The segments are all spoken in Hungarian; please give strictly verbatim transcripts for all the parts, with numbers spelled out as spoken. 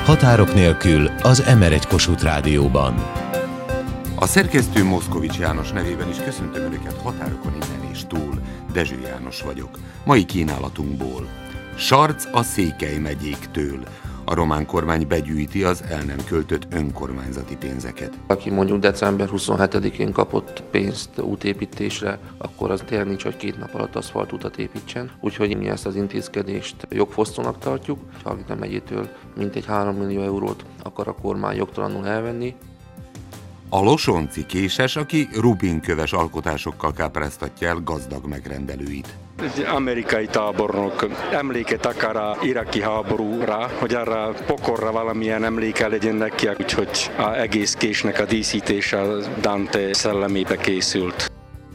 Határok nélkül az em er egy Kossuth Rádióban. A szerkesztő Moszkovics János nevében is köszöntöm Önöket határokon innen és túl. Dezső János vagyok. Mai kínálatunkból. Sarc a Székely megyéktől. A román kormány begyűjti az el nem költött önkormányzati pénzeket. Aki mondjuk december huszonhetedikén kapott pénzt útépítésre, akkor az tényleg nincs, hogy két nap alatt aszfaltutat építsen. Úgyhogy mi ezt az intézkedést jogfosztónak tartjuk. Hargita megyétől mintegy három millió eurót akar a kormány jogtalanul elvenni. A losonci késes, aki rubinköves alkotásokkal kápráztatja el gazdag megrendelőit. Egy amerikai tábornok emléket akar a iraki háborúra, hogy arra pokorra valamilyen emléke legyen neki, úgyhogy az egész késnek a díszítése Dante szellemébe készült.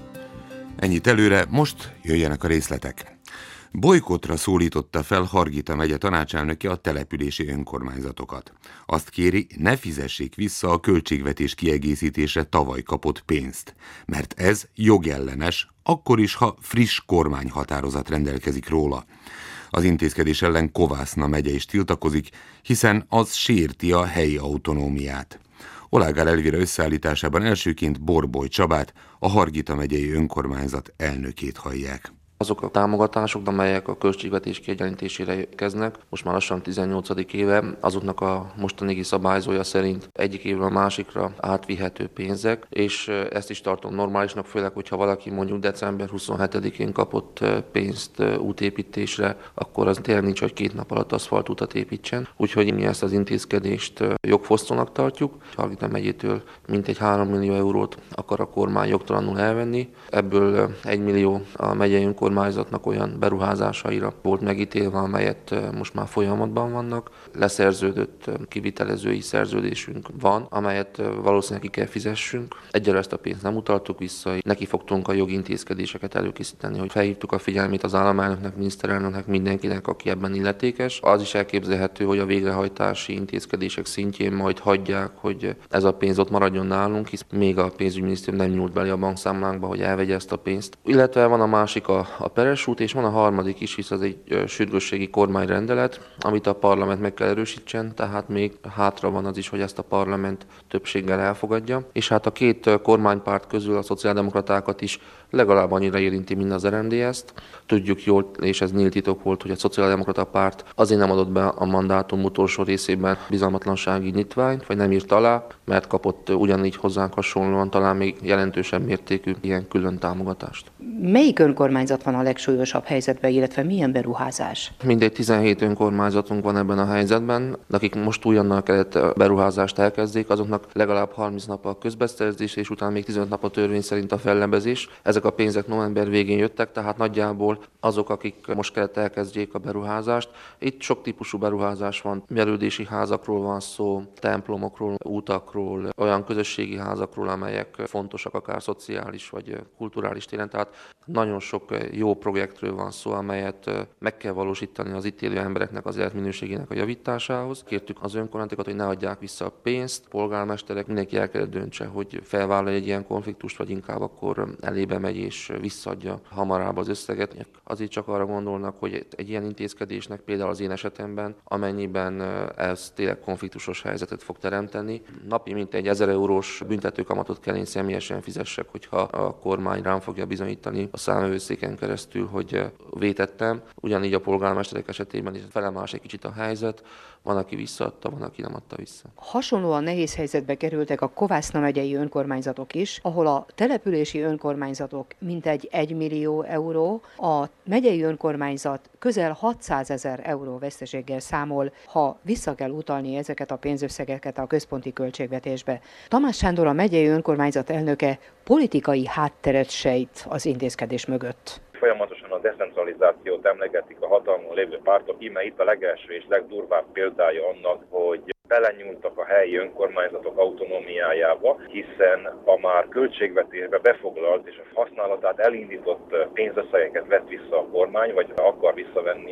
Ennyit előre, most jöjjenek a részletek. Bojkottra szólította fel Hargita megye tanácselnöke a települési önkormányzatokat. Azt kéri, ne fizessék vissza a költségvetés kiegészítésre tavaly kapott pénzt, mert ez jogellenes, akkor is, ha friss kormányhatározat rendelkezik róla. Az intézkedés ellen Kovászna megye is tiltakozik, hiszen az sérti a helyi autonómiát. Olágár Elvira összeállításában elsőként Borboly Csabát, a Hargita megyei önkormányzat elnökét hallják. Azok a támogatások, amelyek a költségvetés kiegyenlítésére érkeznek, most már lassan tizennyolcadik éve, azoknak a mostanigi szabályzója szerint egyik évről a másikra átvihető pénzek, és ezt is tartom normálisnak, főleg, hogyha valaki mondjuk december huszonhetedikén kapott pénzt útépítésre, akkor az tényleg nincs, hogy két nap alatt aszfaltutat építsen. Úgyhogy mi ezt az intézkedést jogfosztónak tartjuk. Hargita megyétől mintegy három millió eurót akar a kormány jogtalanul elvenni, ebből egy millió a megyei önkormányzatnak olyan beruházásaira volt megítélve, amelyet most már folyamatban vannak. Leszerződött kivitelezői szerződésünk van, amelyet valószínűleg ki kell fizessünk. Egyelőre ezt a pénzt nem utaltuk vissza, neki fogtunk a jogintézkedéseket előkészíteni, hogy felhívtuk a figyelmét az államelnöknek, miniszterelnöknek, mindenkinek, aki ebben illetékes. Az is elképzelhető, hogy a végrehajtási intézkedések szintjén majd hagyják, hogy ez a pénz ott maradjon nálunk, hisz még a pénzügyminisztérium nem nyúlt bele a bankszámlánkba, hogy elvegye ezt a pénzt. Illetve van a másik a a peres út, és van a harmadik is, hisz az egy sürgősségi kormányrendelet, amit a parlament meg kell erősítsen, tehát még hátra van az is, hogy ezt a parlament többséggel elfogadja. És hát a két kormánypárt közül a szociáldemokratákat is legalább annyira érinti, mint az er em dé ezt. Tudjuk jól, és ez nyílt titok volt, hogy a szociáldemokrata párt azért nem adott be a mandátum utolsó részében bizalmatlansági nyitványt, vagy nem írt alá, mert kapott ugyanígy hozzánk hasonlóan talán még jelentősebb mértékű ilyen külön támogatást. Melyik önkormányzat van a legsúlyosabb helyzetben, illetve milyen beruházás? Mindegy tizenhét önkormányzatunk van ebben a helyzetben, akik most újonnan kellett beruházást elkezdték, azoknak legalább harminc nap a közbeszerzés, és utána még tizenöt nap a törvény szerint a fellebezés. Ezek a pénzek november végén jöttek, tehát nagyjából azok, akik most kellett elkezdjék a beruházást. Itt sok típusú beruházás van, művelődési házakról van szó, templomokról, utakról, olyan közösségi házakról, amelyek fontosak akár szociális vagy kulturális téren, tehát nagyon sok jó projektről van szó, amelyet meg kell valósítani az itt élő embereknek az életminőségének a javításához. Kértük az önkormányzatokat, hogy ne adják vissza a pénzt, polgármesterek, mindenki el kell döntse, hogy felvállal egy ilyen konfliktust, vagy inkább akkor elébe megy és visszaadja hamarabb az összeget. Azért csak arra gondolnak, hogy egy ilyen intézkedésnek például az én esetemben, amennyiben ez tényleg konfliktusos helyzetet fog teremteni, napi mintegy ezer eurós büntetőkamatot kell én személyesen fizessek, hogyha a kormány rám fogja bizonyítani a számvevőszéken keresztül, hogy vétettem. Ugyanígy a polgármesterek esetében is felemás egy kicsit a helyzet, van, aki visszaadta, van, aki nem adta vissza. Hasonlóan nehéz helyzetbe kerültek a Kovászna megyei önkormányzatok is, ahol a települési önkormányzatok mintegy egy millió euró, a megyei önkormányzat közel hatszázezer euró veszteséggel számol, ha vissza kell utalni ezeket a pénzösszegeket a központi költségvetésbe. Tamás Sándor, a megyei önkormányzat elnöke, politikai hátteret sejt az intézkedés mögött. Folyamatosan a decentralizációt emlegetik a hatalmon lévő pártok, íme itt a legelső és legdurvább példája annak, hogy belenyúltak a helyi önkormányzatok autonómiájába, hiszen a már költségvetésbe befoglalt és a használatát elindított pénzösszegeket vett vissza a kormány, vagy akar visszavenni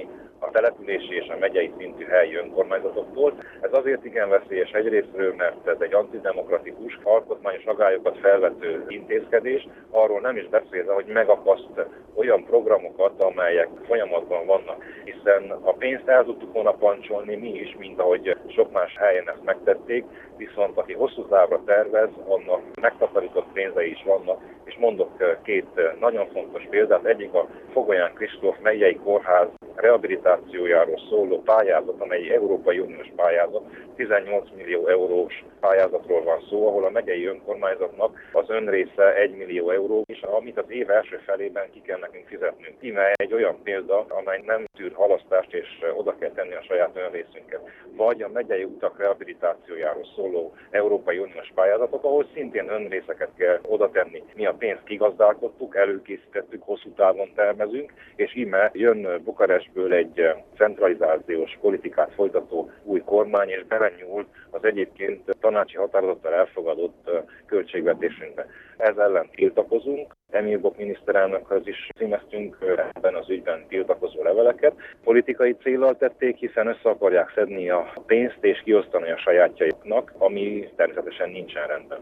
a települési és a megyei szintű helyi önkormányzatoktól. Ez azért igen veszélyes egyrésztről, mert ez egy antidemokratikus, alkotmányos agályokat felvető intézkedés, arról nem is beszélve, hogy megakaszt olyan programokat, amelyek folyamatban vannak, hiszen a pénzt el tudtuk volna pancsolni mi is, mint ahogy sok más helyen ezt megtették, viszont aki hosszú távra tervez, annak megtakarított pénzei is vannak, és mondok két nagyon fontos példát. Egyik a Fogolyán Kristóf megyei kórház rehabilitációjáról szóló pályázat, amely Európai Uniós pályázat, tizennyolc millió eurós pályázatról van szó, ahol a megyei önkormányzatnak az önrésze egy millió euró, és amit az év első felében ki kell nekünk fizetnünk. Íme egy olyan példa, amely nem tűr halasztást, és oda kell tenni a saját önrészünket. Vagy a megyei utak rehabilitációjáról szóló Európai Uniós pályázatok, ahol szintén önrészeket kell oda tenni. Mi a pénzt kigazdálkodtuk, előkészítettük, hosszú távon termezünk, és íme jön Bukarestből egy centralizációs politikát folytató új kormány, és belenyúl az egyébként tanácsi határozattal elfogadott költségvetésünkbe. Ez ellen tiltakozunk. Emil Boc miniszterelnökhöz is címeztünk ebben az ügyben tiltakozó leveleket. Politikai céllal tették, hiszen össze akarják szedni a pénzt és kiosztani a sajátjaiknak, ami természetesen nincsen rendben.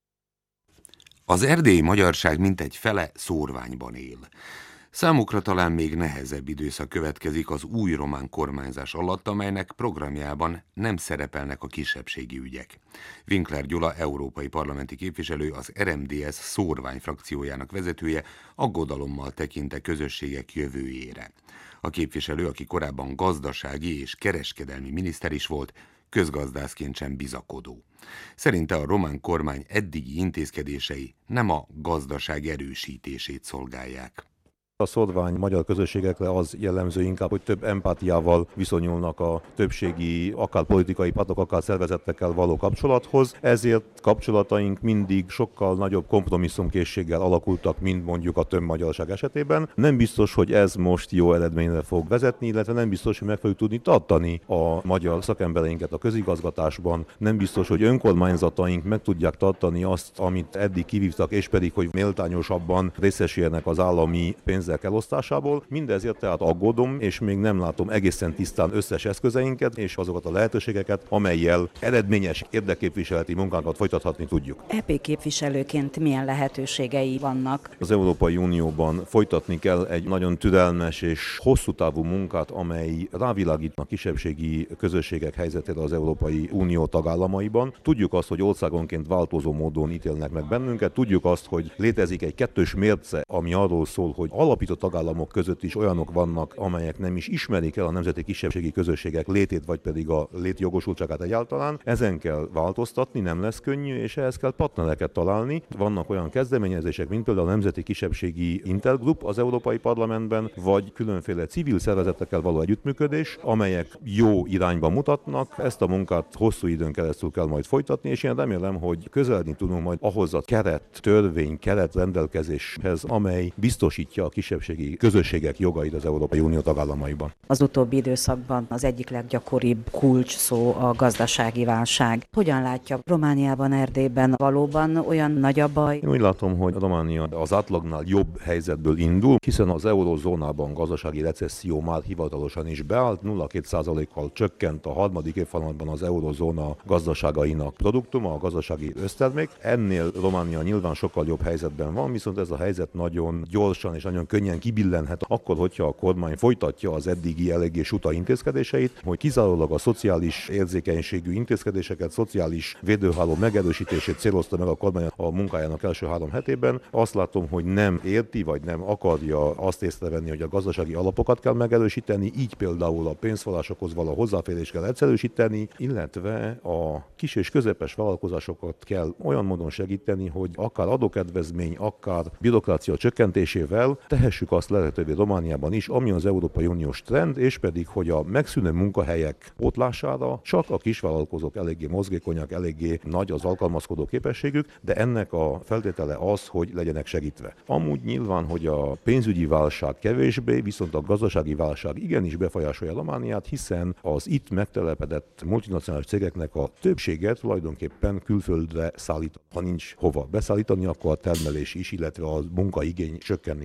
Az erdélyi magyarság mintegy fele szórványban él. Számukra talán még nehezebb időszak következik az új román kormányzás alatt, amelynek programjában nem szerepelnek a kisebbségi ügyek. Winkler Gyula, európai parlamenti képviselő, az er em dé es szórvány frakciójának vezetője aggodalommal tekint a közösségek jövőjére. A képviselő, aki korábban gazdasági és kereskedelmi miniszter is volt, közgazdászként sem bizakodó. Szerinte a román kormány eddigi intézkedései nem a gazdaság erősítését szolgálják. A szórvány magyar közösségekre az jellemző inkább, hogy több empátiával viszonyulnak a többségi, akár politikai pártok, akár szervezetekkel való kapcsolathoz. Ezért kapcsolataink mindig sokkal nagyobb kompromisszumkészséggel alakultak, mint mondjuk a több magyarság esetében. Nem biztos, hogy ez most jó eredményre fog vezetni, illetve nem biztos, hogy meg fogjuk tudni tartani a magyar szakembereinket a közigazgatásban. Nem biztos, hogy önkormányzataink meg tudják tartani azt, amit eddig kivívtak, és pedig, hogy méltányosabban részesüljenek az állami pénz elosztásából. Mindezért tehát aggódom, és még nem látom egészen tisztán összes eszközeinket és azokat a lehetőségeket, amellyel eredményes érdekképviseleti munkánkat folytathatni tudjuk. é pé képviselőként milyen lehetőségei vannak? Az Európai Unióban folytatni kell egy nagyon türelmes és hosszú távú munkát, amely rávilágít a kisebbségi közösségek helyzetére az Európai Unió tagállamaiban. Tudjuk azt, hogy országonként változó módon ítélnek meg bennünket. Tudjuk azt, hogy létezik egy kettős mérce, ami arról szól, hogy alapított tagállamok között is olyanok vannak, amelyek nem is ismerik el a nemzeti kisebbségi közösségek létét, vagy pedig a létjogosultságát egyáltalán. Ezen kell változtatni, nem lesz könnyű, és ehhez kell partnereket találni. Vannak olyan kezdeményezések, mint például a Nemzeti Kisebbségi Intergroup az Európai Parlamentben, vagy különféle civil szervezetekkel való együttműködés, amelyek jó irányba mutatnak. Ezt a munkát hosszú időn keresztül kell majd folytatni, és én remélem, hogy közeledni tudunk majd ahhoz a keret, törvény, keret rendelkezéshez, amely biztosítja a kisebbségi közösségek jogait az Európai Unió tagállamaiban. Az utóbbi időszakban az egyik leggyakoribb kulcs szó a gazdasági válság. Hogyan látja Romániában, Erdélyben valóban olyan nagy a baj? Én úgy látom, hogy Románia az átlagnál jobb helyzetből indul, hiszen az eurozónában gazdasági recesszió már hivatalosan is beállt, nulla egész két százalékkal csökkent a harmadik évfolyamban az eurozóna gazdaságainak produktuma, a gazdasági össztermék. Ennél Románia nyilván sokkal jobb helyzetben van, viszont ez a helyzet nagyon gyorsan és nagyon könnyen kibillenhet akkor, hogyha a kormány folytatja az eddigi eléggé suta intézkedéseit, hogy kizárólag a szociális érzékenységű intézkedéseket, szociális védőháló megerősítését célozta meg a kormány a munkájának első három hetében. Azt látom, hogy nem érti, vagy nem akarja azt észrevenni, hogy a gazdasági alapokat kell megerősíteni, így például a pénzforrásokhoz való hozzáférést kell egyszerűsíteni, illetve a kis és közepes vállalkozásokat kell olyan módon segíteni, hogy akár adókedvezmény, akár bürokrácia csökkentésével tehessük azt lehetővé Romániában is, ami az Európai Uniós trend, és pedig, hogy a megszűnő munkahelyek pótlására csak a kisvállalkozók eléggé mozgékonyak, eléggé nagy az alkalmazkodó képességük, de ennek a feltétele az, hogy legyenek segítve. Amúgy nyilván, hogy a pénzügyi válság kevésbé, viszont a gazdasági válság igenis befolyásolja Romániát, hiszen az itt megtelepedett multinacionális cégeknek a többsége tulajdonképpen külföldre szállít. Ha nincs hova beszállítani, akkor a termelés is, illetve a munkaigény csökkenni fog.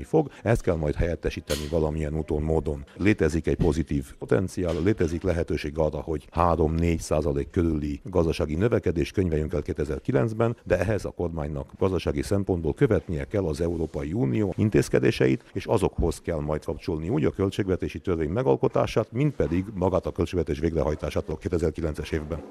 Ezt kell majd helyettesíteni valamilyen úton, módon. Létezik egy pozitív potenciál, létezik lehetőség arra, hogy három-négy százalék körüli gazdasági növekedés könyveljünk el kétezer-kilencben, de ehhez a kormánynak gazdasági szempontból követnie kell az Európai Unió intézkedéseit, és azokhoz kell majd kapcsolni úgy a költségvetési törvény megalkotását, mint pedig magát a költségvetés végrehajtását a kétezer-kilences évben.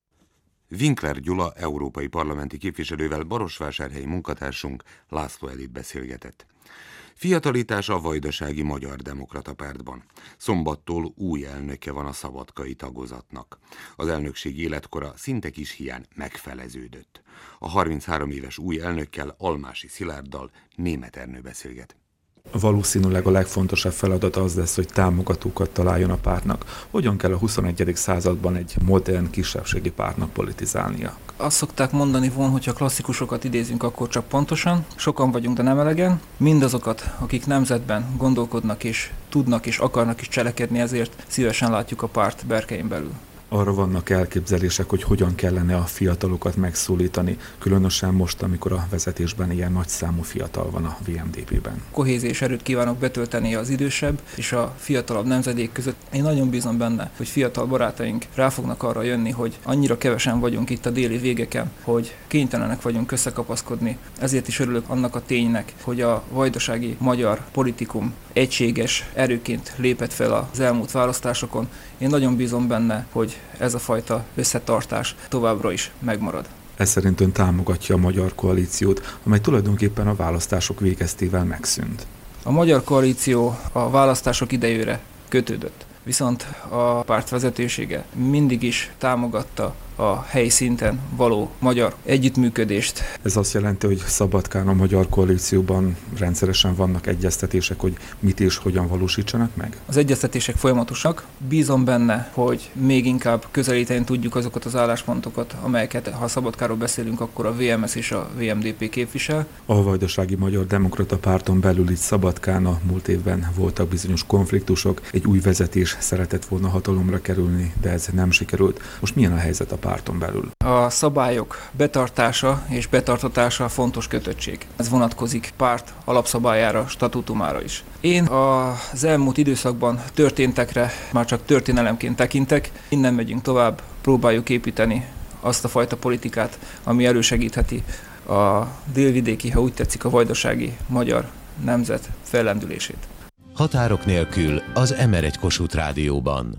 Winkler Gyula európai parlamenti képviselővel barosvásárhelyi munkatársunk László Elit beszélgetett. Fiatalítás a Vajdasági Magyar Demokrata Pártban. Szombattól új elnöke van a szabadkai tagozatnak. Az elnökség életkora szinte kis hiány megfeleződött. A harminchárom éves új elnökkel, Almási Szilárddal Németh Ernő beszélget. Valószínűleg a legfontosabb feladat az lesz, hogy támogatókat találjon a pártnak. Hogyan kell a huszonegyedik században egy modern kisebbségi pártnak politizálnia? Azt szokták mondani volna, hogyha klasszikusokat idézünk, akkor csak pontosan. Sokan vagyunk, de nem elegen. Mindazokat, akik nemzetben gondolkodnak és tudnak és akarnak is cselekedni, ezért szívesen látjuk a párt berkein belül. Arra vannak elképzelések, hogy hogyan kellene a fiatalokat megszólítani, különösen most, amikor a vezetésben ilyen nagy számú fiatal van a vé em dé pében. Kohéziós erőt kívánok betölteni az idősebb és a fiatalabb nemzedék között. Én nagyon bízom benne, hogy fiatal barátaink rá fognak arra jönni, hogy annyira kevesen vagyunk itt a déli végeken, hogy kénytelenek vagyunk összekapaszkodni. Ezért is örülök annak a ténynek, hogy a vajdasági magyar politikum egységes erőként lépett fel az elmúlt választásokon. Én nagyon bízom benne, hogy ez a fajta összetartás továbbra is megmarad. Ez szerint ön támogatja a Magyar Koalíciót, amely tulajdonképpen a választások végeztével megszűnt. A Magyar Koalíció a választások idejére kötődött, viszont a párt vezetősége mindig is támogatta a helyi szinten való magyar együttműködést. Ez azt jelenti, hogy Szabadkán a Magyar Koalícióban rendszeresen vannak egyeztetések, hogy mit és hogyan valósítsanak meg? Az egyeztetések folyamatosak. Bízom benne, hogy még inkább közelíteni tudjuk azokat az álláspontokat, amelyeket, ha Szabadkáról beszélünk, akkor a vé em es és a vé em dé pé képvisel. A Vajdasági Magyar Demokrata Párton belül itt Szabadkán a múlt évben voltak bizonyos konfliktusok. Egy új vezetés szeretett volna hatalomra kerülni, de ez nem sikerült. Most milyen a helyzet a párton belül? A szabályok betartása és betartatása fontos kötöttség. Ez vonatkozik párt alapszabályára, statútumára is. Én az elmúlt időszakban történtekre már csak történelemként tekintek, innen megyünk tovább, próbáljuk építeni azt a fajta politikát, ami elősegítheti a délvidéki, ha úgy tetszik, a vajdasági magyar nemzet fellendülését. Határok nélkül az em er egy Kossuth Rádióban.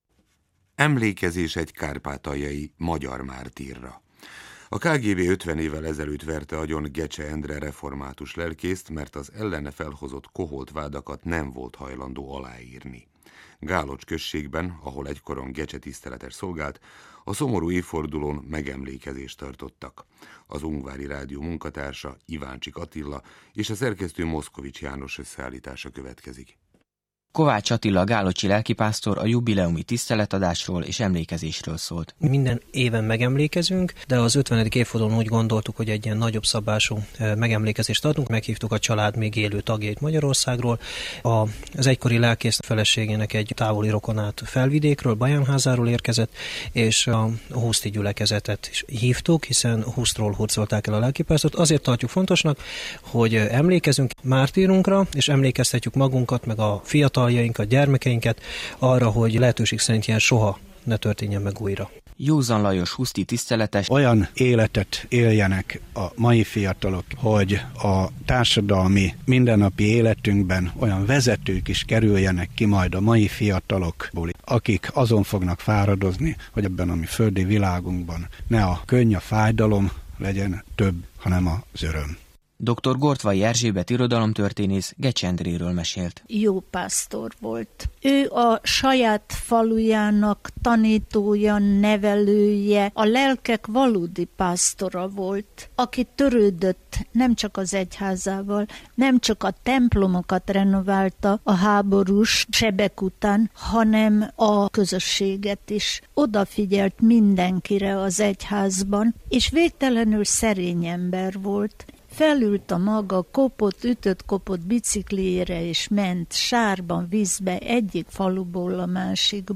Emlékezés egy kárpátaljai magyar mártírra. A ká gé bé ötven évvel ezelőtt verte agyon Gecse Endre református lelkészt, mert az ellene felhozott koholt vádakat nem volt hajlandó aláírni. Gálocs községben, ahol egykoron Gecse tiszteletes szolgált, a szomorú évfordulón megemlékezést tartottak. Az Ungvári Rádió munkatársa Iváncsik Attila és a szerkesztő Moszkovics János összeállítása következik. Kovács Attila gálocsi lelkipásztor a jubileumi tiszteletadásról és emlékezésről szólt. Minden éven megemlékezünk, de az ötvenedik évfordulón úgy gondoltuk, hogy egy ilyen nagyobb szabású megemlékezést adunk. Meghívtuk a család még élő tagjait Magyarországról. Az egykori lelkész feleségének egy távoli rokonát Felvidékről, Bajánházáról érkezett, és a Huszti gyülekezetet is hívtuk, hiszen Husztról hurcolták el a lelkipásztort. Azért tartjuk fontosnak, hogy emlékezünk mártírunkra, és emlékeztetjük magunkat, meg a fiatal a gyermekeinket arra, hogy lehetőség szerint ilyen soha ne történjen meg újra. Józan Lajos huszti tiszteletes. Olyan életet éljenek a mai fiatalok, hogy a társadalmi mindennapi életünkben olyan vezetők is kerüljenek ki majd a mai fiatalokból, akik azon fognak fáradozni, hogy ebben a mi földi világunkban ne a könny, a fájdalom legyen több, hanem az öröm. doktor Gortvai Erzsébet irodalomtörténész Gecse Endréről mesélt. Jó pásztor volt. Ő a saját falujának tanítója, nevelője, a lelkek valódi pásztora volt, aki törődött nem csak az egyházával, nem csak a templomokat renoválta a háborús sebek után, hanem a közösséget is. Odafigyelt mindenkire az egyházban, és végtelenül szerény ember volt. Felült a maga kopott, ütött kopott bicikliére, és ment sárban, vízbe, egyik faluból a másikba.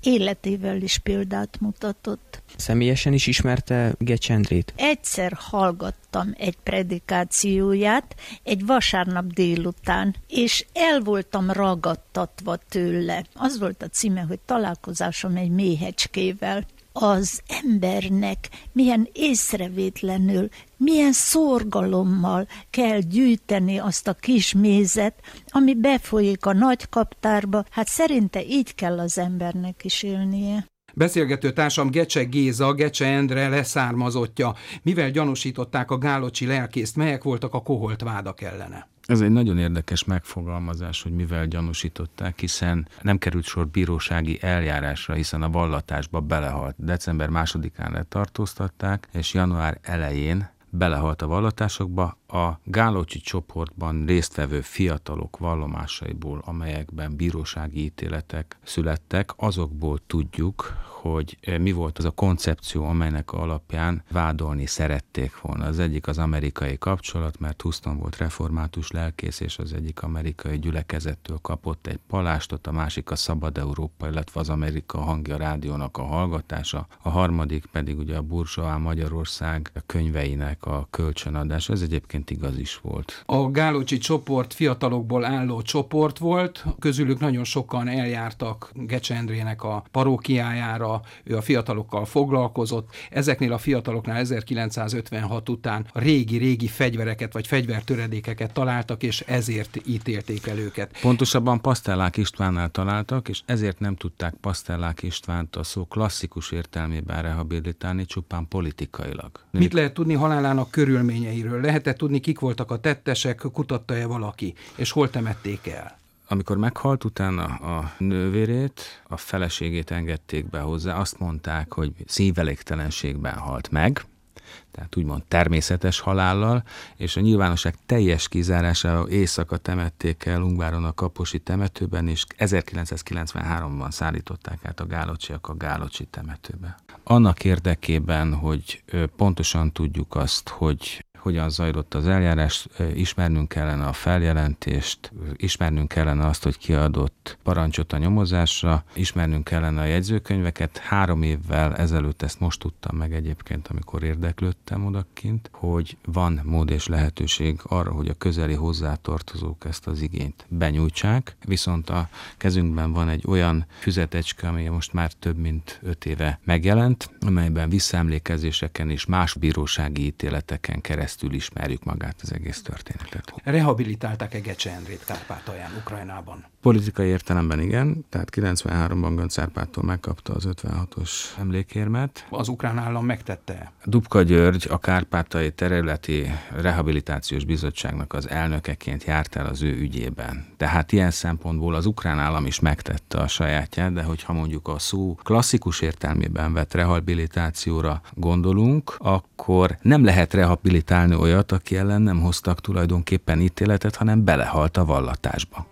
életével is példát mutatott. Személyesen is ismerte Gecs Endrét? Egyszer hallgattam egy predikációját egy vasárnap délután, és el voltam ragadtatva tőle. Az volt a címe, hogy találkozásom egy méhecskével. Az embernek milyen észrevétlenül, milyen szorgalommal kell gyűjteni azt a kis mézet, ami befolyik a nagy kaptárba. Hát szerinte így kell az embernek is élnie. Beszélgető társam Gecse Géza, Gecse Endre leszármazottja. Mivel gyanúsították a gáloczy lelkészt, melyek voltak a koholt vádak ellene? Ez egy nagyon érdekes megfogalmazás, hogy mivel gyanúsították, hiszen nem került sor bírósági eljárásra, hiszen a vallatásba belehalt. december másodikán letartóztatták, és január elején belehalt a vallatásokba. A gáloczy csoportban résztvevő fiatalok vallomásaiból, amelyekben bírósági ítéletek születtek, azokból tudjuk, hogy mi volt az a koncepció, amelynek alapján vádolni szerették volna. Az egyik az amerikai kapcsolat, mert Houston volt református lelkész, és az egyik amerikai gyülekezettől kapott egy palástot, a másik a Szabad Európa, illetve az Amerika Hangja rádiónak a hallgatása, a harmadik pedig ugye a Burzsóá Magyarország könyveinek a kölcsönadása. Ez egyébként igaz is volt. A gáloczy csoport fiatalokból álló csoport volt, közülük nagyon sokan eljártak Gecse Endrének a parókiájára, ő a fiatalokkal foglalkozott. Ezeknél a fiataloknál ezerkilencszázötvenhat után a régi-régi fegyvereket vagy fegyvertöredékeket találtak, és ezért ítélték el őket. Pontosabban Pasztellák Istvánnál találtak, és ezért nem tudták Pasztellák Istvánt a szó klasszikus értelmében rehabilitálni, csupán politikailag. Mit lehet tudni halálának körülményeiről? Lehet-e tudni, kik voltak a tettesek, kutatta-e valaki, és hol temették el? Amikor meghalt, utána a nővérét, a feleségét engedték be hozzá, azt mondták, hogy szívelégtelenségben halt meg, tehát úgymond természetes halállal, és a nyilvánosság teljes kizárásával éjszaka temették el Ungváron a kaposi temetőben, és ezerkilencszázkilencvenháromban szállították át a gálocsiak a gáloczy temetőbe. Annak érdekében, hogy pontosan tudjuk azt, hogy hogyan zajlott az eljárás, ismernünk kellene a feljelentést, ismernünk kellene azt, hogy kiadott parancsot a nyomozásra, ismernünk kellene a jegyzőkönyveket. Három évvel ezelőtt, ezt most tudtam meg egyébként, amikor érdeklődtem odakint, hogy van mód és lehetőség arra, hogy a közeli hozzátartozók ezt az igényt benyújtsák, viszont a kezünkben van egy olyan füzetecske, ami most már több mint öt éve megjelent, amelyben visszaemlékezéseken és más bírósági ítéleteken keresztül ismerjük magát az egész történetet. Rehabilitálták-e Gecse Endrét Kárpátalján, Ukrajnában? Politikai értelemben igen, tehát kilencvenháromban Göncz Árpádtól megkapta az ötvenhatos emlékérmet. Az ukrán állam megtette? Dubka György a Kárpátaljai Területi Rehabilitációs Bizottságnak az elnökeként járt el az ő ügyében. Tehát ilyen szempontból az ukrán állam is megtette a sajátját, de hogyha mondjuk a szó klasszikus értelmében vett rehabilitációra gondolunk, akkor nem lehet rehabilitálni olyat, aki ellen nem hoztak tulajdonképpen ítéletet, hanem belehalt a vallatásba.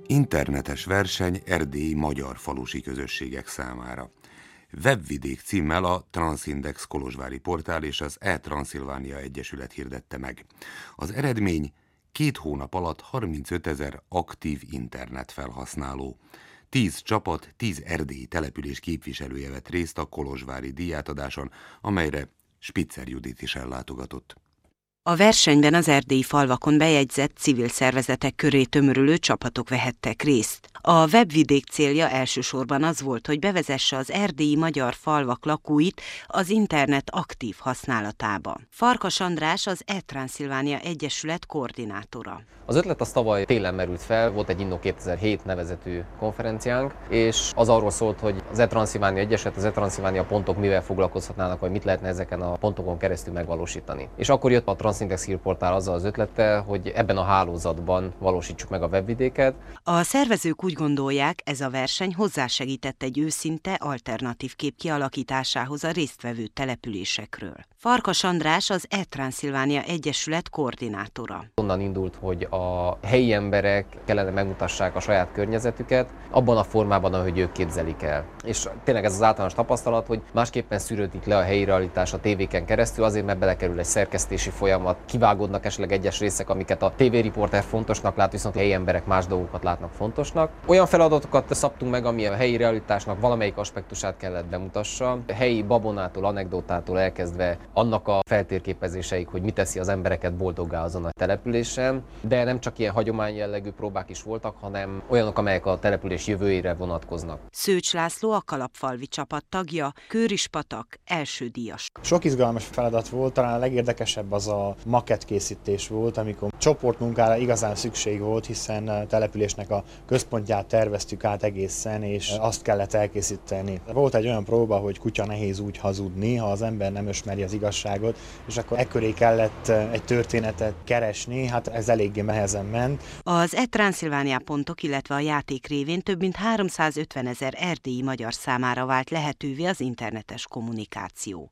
Internetes verseny erdélyi magyar falusi közösségek számára. Webvidék címmel a Transindex kolozsvári portál és az e-Transzilvánia Egyesület hirdette meg. Az eredmény két hónap alatt harmincötezer aktív internetfelhasználó. Tíz csapat, tíz erdélyi település képviselője vett részt a kolozsvári díjátadáson, amelyre Spitzer Judit is ellátogatott. A versenyben az erdélyi falvakon bejegyzett civil szervezetek köré tömörülő csapatok vehettek részt. A Webvidék célja elsősorban az volt, hogy bevezesse az erdélyi magyar falvak lakóit az internet aktív használatába. Farkas András az e-Transzilvánia Egyesület koordinátora. Az ötlet az tavaly télen merült fel, volt egy Inno kétezer-hét nevezetű konferenciánk, és az arról szólt, hogy az e-Transzilvánia Egyesület, az e-Transzilvánia pontok mivel foglalkozhatnának, vagy mit lehetne ezeken a pontokon keresztül megvalósítani. És akkor jött a Transindex hírportál azzal az ötlettel, hogy ebben a hálózatban valósítsuk meg a webvidéket. A szervezők úgy gondolják, ez a verseny hozzásegített egy őszinte, alternatív kép kialakításához a résztvevő településekről. Farkas András az e-Transzilvánia Egyesület koordinátora. Onnan indult, hogy a helyi emberek kellene megmutassák a saját környezetüket abban a formában, ahogy ők képzelik el. És tényleg ez az általános tapasztalat, hogy másképpen szűrődik le a helyi realitás a tévéken keresztül, azért mert belekerül egy szerkesztési folyamat, kivágódnak esetleg egyes részek, amiket a tévériporter fontosnak lát, viszont a helyi emberek más dolgokat látnak fontosnak. Olyan feladatokat szabtunk meg, ami a helyi realitásnak valamelyik aspektusát kellett bemutassa. A helyi babonától, anekdotától elkezdve annak a feltérképezéseig, hogy mi teszi az embereket boldoggá azon a településen, de nem csak ilyen hagyományjellegű próbák is voltak, hanem olyanok, amelyek a település jövőjére vonatkoznak. Szőcs László a Kalapfalvi csapat tagja, Kőrispatak első díjas. Sok izgalmas feladat volt, talán a legérdekesebb az a makettkészítés volt, amikor csoportmunkára igazán szükség volt, hiszen a településnek a központját terveztük át egészen, és azt kellett elkészíteni. Volt egy olyan próba, hogy kutya nehéz úgy hazudni, ha az ember nem ismeri az igazságot, és akkor ekköré kellett egy történetet keresni, hát ez eléggé nehezen ment. Az e-Transzilvánia pontok, illetve a játék révén több mint háromszázötvenezer erdélyi magyar számára vált lehetővé az internetes kommunikáció.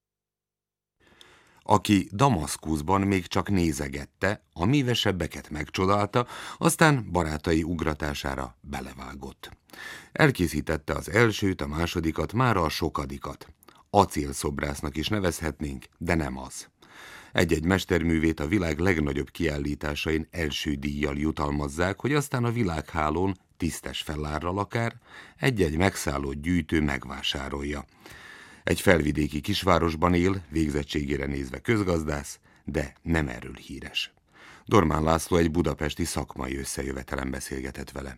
Aki Damaszkuszban még csak nézegette, a mívesebbeket megcsodálta, aztán barátai ugratására belevágott. Elkészítette az elsőt, a másodikat, mára a sokadikat. Acélszobrásznak is nevezhetnénk, de nem az. Egy-egy mesterművét a világ legnagyobb kiállításain első díjjal jutalmazzák, hogy aztán a világhálón tisztes felárral akár egy-egy megszállott gyűjtő megvásárolja. Egy felvidéki kisvárosban él, végzettségére nézve közgazdász, de nem erről híres. Dormán László egy budapesti szakmai összejövetelen beszélgetett vele.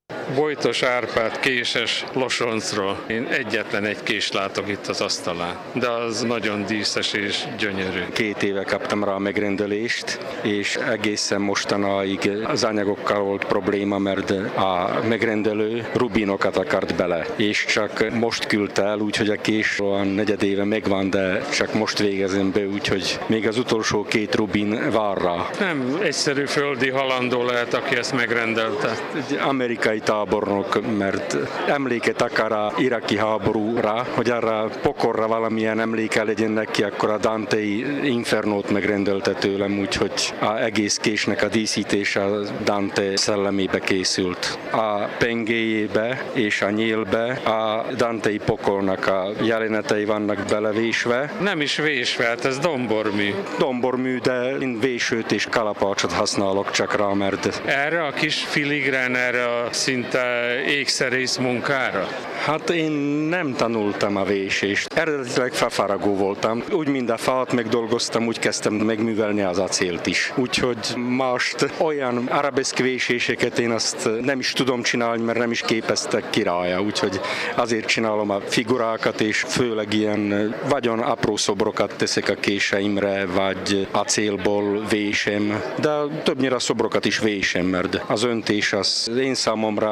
Bojtos Árpád késes Losoncról. Én egyetlen egy kést látok itt az asztalán, de az nagyon díszes és gyönyörű. Két éve kaptam rá a megrendelést, és egészen mostanáig az anyagokkal volt probléma, mert a megrendelő rubinokat akart bele, és csak most küldte el, úgyhogy a kés olyan negyed éve megvan, de csak most végezem be, úgyhogy még az utolsó két rubin vár rá. Nem egyszerű földi halandó lehet, aki ezt megrendelte. Egy amerikai tábornok, mert emléket akar a iraki háborúra, hogy arra pokorra valamilyen emléke legyen neki, akkor a Dante-i Infernót megrendelte tőlem, úgyhogy az egész késnek a díszítése a Dante szellemébe készült. A pengéjébe és a nyílbe a Dante-i pokolnak a jelenetei vannak belevésve. Nem is vésve, hát ez dombormű. Dombormű, de én vésőt és kalapácsot használok csak rá, mert... Erre a kis filigrán, erre a szinte ékszerész munkára? Hát én nem tanultam a vésést. Eredetileg fafaragó voltam. Úgy, mint a fát megdolgoztam, úgy kezdtem megművelni az acélt is. Úgyhogy most olyan arabeszk véséseket én azt nem is tudom csinálni, mert nem is képeztek ki rája. Úgyhogy azért csinálom a figurákat, és főleg ilyen vagyon apró szobrokat teszek a késeimre, vagy acélból vésem. De többnyire a szobrokat is vésem, mert az öntés az én számomra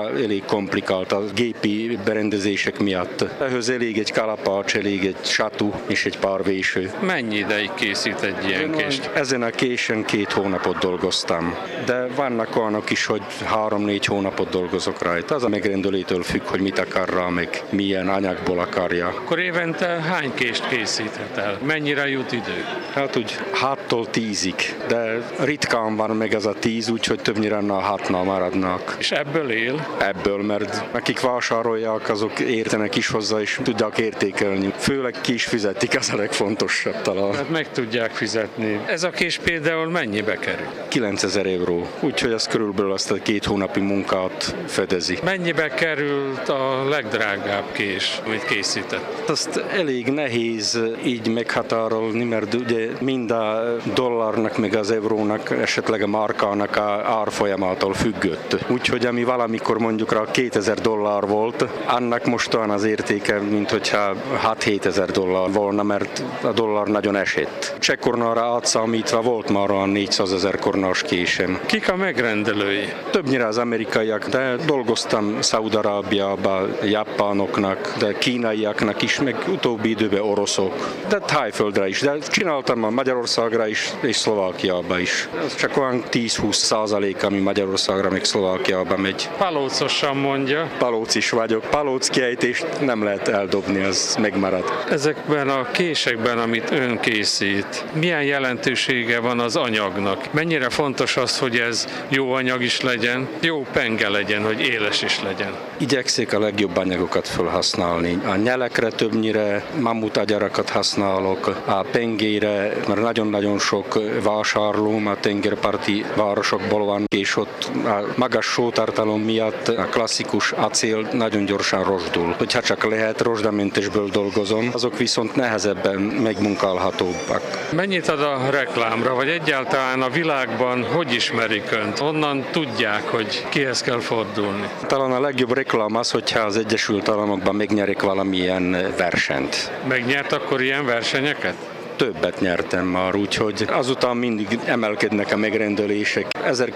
elég komplikált a gépi berendezések miatt. Ehhez elég egy kalapács, elég egy satú és egy pár véső. Mennyi ideig készít egy ilyen kést? Ezen a késen két hónapot dolgoztam, de vannak olyanok is, hogy három-négy hónapot dolgozok rajta. Az a megrendelőtől függ, hogy mit akar rá, meg milyen anyagból akarja. Akkor évente hány kést készíthet el? Mennyire jut idő? Hát úgy hattól tízig, de ritkán van meg az a tíz, úgyhogy többnyire a hatnál maradnak. És ebből él? Ebből, mert akik vásárolják, azok értenek is hozzá, és tudják értékelni. Főleg ki is fizetik, az a legfontosabb talán. Hát meg tudják fizetni. Ez a kés például mennyibe kerül? kilencezer euró, úgyhogy ez körülbelül azt a két hónapi munkát fedezi. Mennyibe került a legdrágább kés, amit készített? Azt elég nehéz így meghatárolni, mert ugye mind a dollárnak, meg az eurónak, esetleg a markának a árfolyamától függött. Úgyhogy ami valamikor mondjuk rá kétezer dollár volt, annak most olyan az értéke, mint hogyha hat-hétezer dollár volna, mert a dollár nagyon esett. Csekkornára átszámítva volt már olyan négyszázezer kornás késem. Kik a megrendelői? Többnyire az amerikaiak, de dolgoztam Szaúd-Arábiában, japánoknak, de kínaiaknak is, meg utóbbi időben oroszok, de Tájföldre is, de csináltam a Magyarországra is, és Szlovákiába is. Ez csak olyan tíz-húsz százalék, ami Magyarországra, meg Szlovákiába megy. Palócosan mondja. Palóc is vagyok. Palóc kiejtést nem lehet eldobni, az megmarad. Ezekben a késekben, amit ön készít, milyen jelentősége van az anyagnak? Mennyire fontos az, hogy ez jó anyag is legyen, jó penge legyen, hogy éles is legyen? Igyekszik a legjobb anyagokat felhasználni. A nyelekre többnyire mammutagyarakat használok, a pengére, mert nagyon-nagyon sok vásárlóm a tengerparti városokból van, és ott a magas sótartalom miatt a klasszikus acél nagyon gyorsan rozsdul. Hogyha csak lehet, rozsdamentesből dolgozom, azok viszont nehezebben megmunkálhatóbbak. Mennyit ad a reklámra, vagy egyáltalán a világban hogy ismerik önt? Honnan tudják, hogy kihez kell fordulni? Talán a legjobb reklám az, hogyha az Egyesült Államokban megnyerik valamilyen versenyt. Megnyert akkor ilyen versenyeket? Többet nyertem már, úgyhogy azután mindig emelkednek a megrendelések.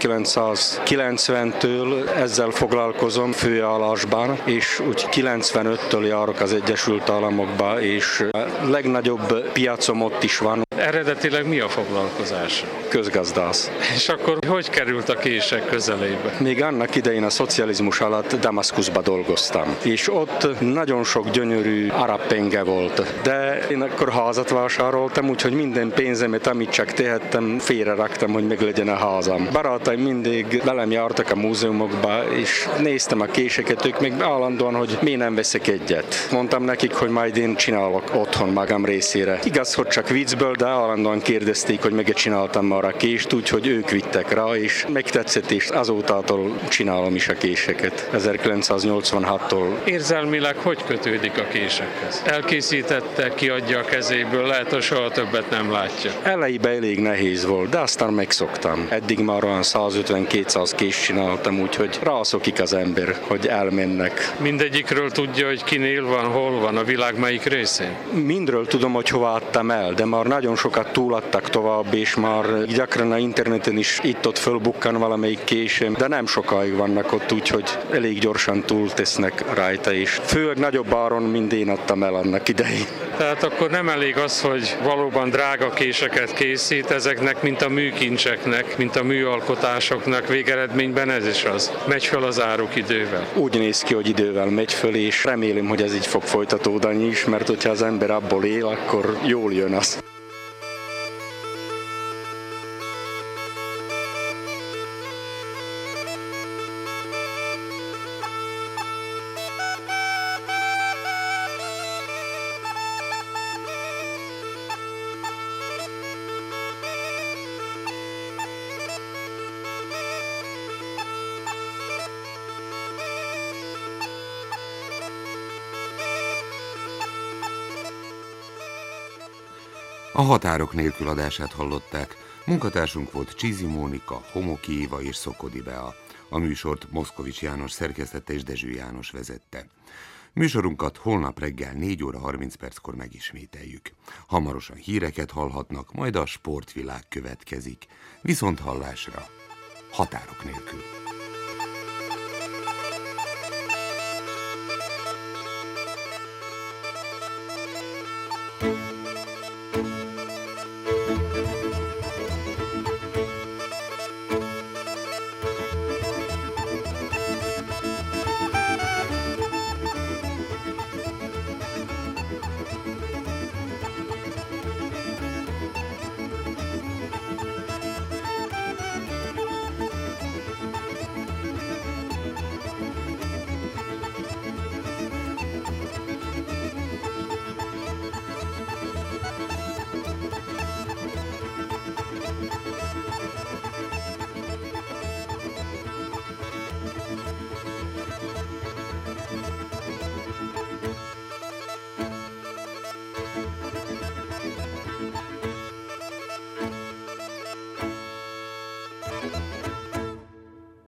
ezerkilencszázkilencventől ezzel foglalkozom főállásban, és úgy kilencvenöttől járok az Egyesült Államokba, és a legnagyobb piacom ott is van. Eredetileg mi a foglalkozás? Közgazdász. És akkor hogy került a kések közelébe? Még annak idején a szocializmus alatt Damaszkuszba dolgoztam, és ott nagyon sok gyönyörű arab penge volt, de én akkor házat vásároltam, úgyhogy minden pénzemet, amit csak tehettem, félre raktam, hogy meglegyen a házam. Barátaim mindig velem jártak a múzeumokba, és néztem a késeket, ők meg állandóan, hogy miért nem veszek egyet. Mondtam nekik, hogy majd én csinálok otthon magam részére. Igaz, hogy csak viccből, de állandóan kérdezték, hogy meg csináltam már a kést, úgyhogy ők vittek rá, és megtetszett, és azótától csinálom is a késeket. ezerkilencszáznyolcvanhattól. Érzelmileg hogy kötődik a késekhez? Elkészítette, kiadja a kezéből, lehet, hogy soha többet nem látja. Elejében elég nehéz volt, de aztán megszoktam. Eddig már olyan százötven-kétszáz kést csináltam, úgyhogy rászokik az ember, hogy elmennek. Mindegyikről tudja, hogy kinél van, hol van, a világ melyik részén? Mindről tudom, hogy hova adtam el, de már nagyon sokat túladtak tovább, és már gyakran a interneten is itt-ott fölbukkan valamelyik késem, de nem sokáig vannak ott, úgyhogy elég gyorsan túltesznek rajta, és főleg nagyobb áron, mint én adtam el annak idején. Tehát akkor nem elég az, hogy valóban drága késeket készít, ezeknek, mint a műkincseknek, mint a műalkotásoknak végeredményben ez is az. Megy föl az áruk idővel. Úgy néz ki, hogy idővel megy föl, és remélem, hogy ez így fog folytatódni is, mert hogyha az ember abból él, akkor jól jön az. A Határok nélkül adását hallották. Munkatársunk volt Csizi Mónika, Homoki Éva és Szokodi Bea. A műsort Moszkovics János szerkesztette és Dezső János vezette. Műsorunkat holnap reggel négy óra harminc perckor megismételjük. Hamarosan híreket hallhatnak, majd a sportvilág következik. Viszont hallásra. Határok nélkül.